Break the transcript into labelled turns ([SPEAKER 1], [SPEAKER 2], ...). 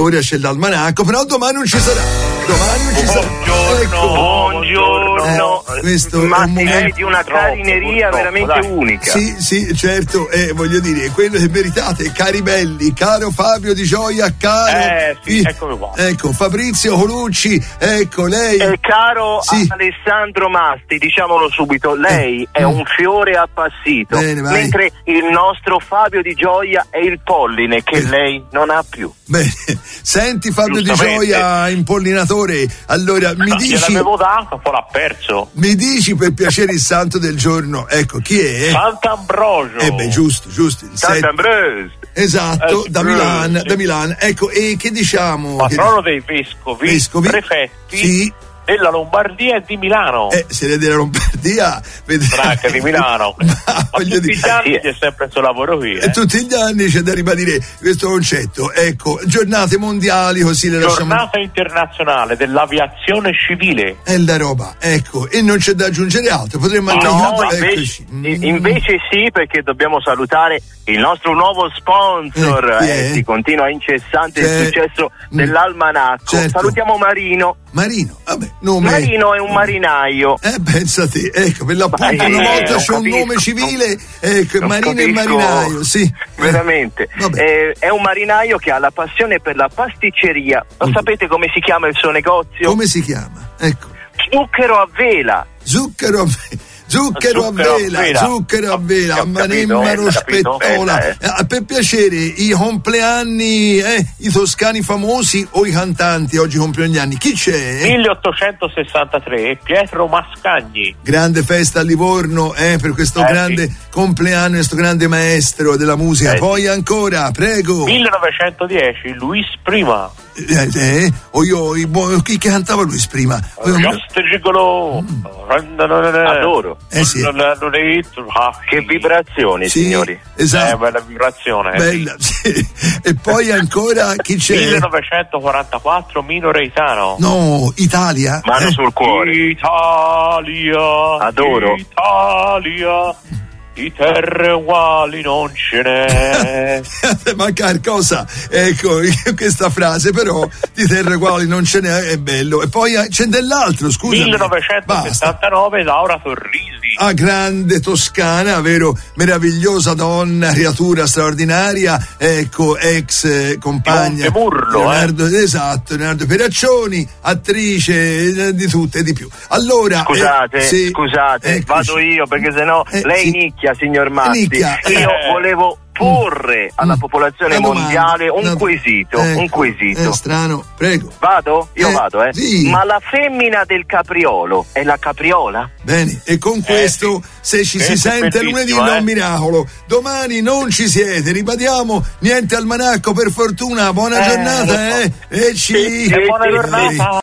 [SPEAKER 1] ora c'è l'almanacco, però domani non ci sarà.
[SPEAKER 2] Buongiorno.
[SPEAKER 1] Questo
[SPEAKER 2] ma
[SPEAKER 1] è un momento
[SPEAKER 2] di una carineria veramente unica.
[SPEAKER 1] Sì, certo, voglio dire, quello che meritate, cari belli, caro Fabio Di Gioia, caro
[SPEAKER 3] eccomi qua.
[SPEAKER 1] Ecco, Fabrizio Colucci, ecco lei.
[SPEAKER 2] Caro Alessandro Masti, diciamolo subito, lei è un fiore appassito, mentre il nostro Fabio Di Gioia è il polline che lei non ha più.
[SPEAKER 1] Bene, senti Fabio Di Gioia, impollinatore, allora mi dici...
[SPEAKER 3] Gliel'avevo dato, poi l'ha perso.
[SPEAKER 1] Mi dici per piacere il santo del giorno, ecco, chi è?
[SPEAKER 3] Sant'Ambrogio.
[SPEAKER 1] Giusto.
[SPEAKER 2] Sant'Ambrogio.
[SPEAKER 1] Esatto, da Milano. Ecco, e che diciamo?
[SPEAKER 3] Patrono dei vescovi. Prefetti della Lombardia e di Milano.
[SPEAKER 1] Se della Lombardia,
[SPEAKER 3] anche di Milano. Ma tutti gli anni c'è sempre questo lavoro qui.
[SPEAKER 1] E tutti gli anni c'è da ribadire questo concetto. Ecco, giornate mondiali, così le lasciamo.
[SPEAKER 3] Giornata internazionale dell'aviazione civile.
[SPEAKER 1] È la roba, ecco, e non c'è da aggiungere altro. Potremmo
[SPEAKER 2] invece sì, perché dobbiamo salutare il nostro nuovo sponsor. Si continua incessante il successo dell'almanacco.
[SPEAKER 1] Certo.
[SPEAKER 2] Salutiamo Marino,
[SPEAKER 1] vabbè, nome.
[SPEAKER 2] Marino è un marinaio.
[SPEAKER 1] Pensate, ecco, per l'appunto una volta c'è un nome civile, Marino e marinaio, sì.
[SPEAKER 2] Veramente. È un marinaio che ha la passione per la pasticceria. Lo sapete come si chiama il suo negozio?
[SPEAKER 1] Come si chiama? Ecco.
[SPEAKER 2] Zucchero a vela.
[SPEAKER 1] Zucchero a vela, Manemmaro Spettola. Per piacere, i compleanni, i toscani famosi o i cantanti oggi compiono gli anni? Chi c'è?
[SPEAKER 3] 1863, Pietro Mascagni.
[SPEAKER 1] Grande festa a Livorno, per questo grande compleanno, questo grande maestro della musica. Poi ancora, prego.
[SPEAKER 3] 1910, Luis Prima.
[SPEAKER 1] Chi cantava Luis Prima?
[SPEAKER 3] Just Gigolo.
[SPEAKER 2] Adoro. Che vibrazioni, signori.
[SPEAKER 1] Esatto.
[SPEAKER 3] Bella vibrazione.
[SPEAKER 1] Bella, sì. E poi ancora chi c'è?
[SPEAKER 3] 1944, Mino Reitano.
[SPEAKER 1] No, Italia.
[SPEAKER 2] Mano sul cuore.
[SPEAKER 3] Italia.
[SPEAKER 2] Adoro.
[SPEAKER 3] Italia. Di terre uguali non ce n'è.
[SPEAKER 1] Manca cosa? Ecco, questa frase, però di terre uguali non ce n'è, è bello. E poi c'è dell'altro, scusa.
[SPEAKER 3] 1979, Laura Torrisi.
[SPEAKER 1] Grande toscana, vero? Meravigliosa donna, creatura straordinaria, ecco, ex compagna
[SPEAKER 3] Leonardo
[SPEAKER 1] Peraccioni, attrice di tutte e di più. Allora,
[SPEAKER 2] scusate, vado io perché sennò lei nicchia, signor Masti. Io volevo porre alla popolazione mondiale un quesito.
[SPEAKER 1] È strano, prego.
[SPEAKER 2] Vado? Io vado,
[SPEAKER 1] Sì.
[SPEAKER 2] Ma la femmina del capriolo è la capriola?
[SPEAKER 1] Bene, e con questo, se ci si sente lunedì, è un miracolo. Domani non ci siete, ribadiamo, niente almanacco per fortuna. Buona giornata, e
[SPEAKER 3] buona giornata.